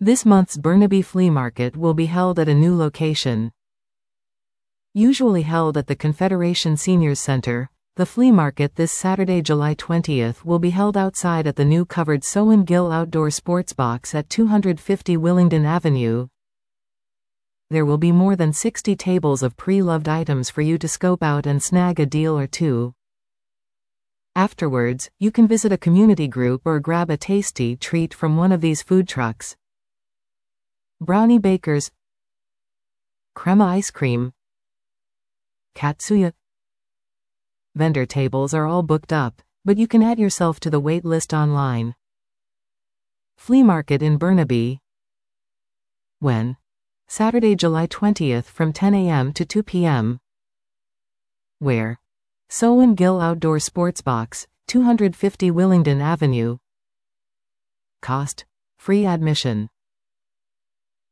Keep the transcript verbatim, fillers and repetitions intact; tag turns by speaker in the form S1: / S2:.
S1: This month's Burnaby Flea Market will be held at a new location. Usually held at the Confederation Seniors Center, the flea market this Saturday, July twentieth, will be held outside at the new covered Sow and Gill Outdoor Sports Box at two hundred fifty Willingdon Avenue. There will be more than sixty tables of pre-loved items for you to scope out and snag a deal or two. Afterwards, you can visit a community group or grab a tasty treat from one of these food trucks. Brownie bakers, crema ice cream, katsuya. Vendor tables are all booked up, but you can add yourself to the wait list online. Flea Market in Burnaby. When? Saturday, July twentieth from ten a m to two p m Where? Sow and Gill Outdoor Sports Box, two hundred fifty Willingdon Avenue. Cost? Free admission.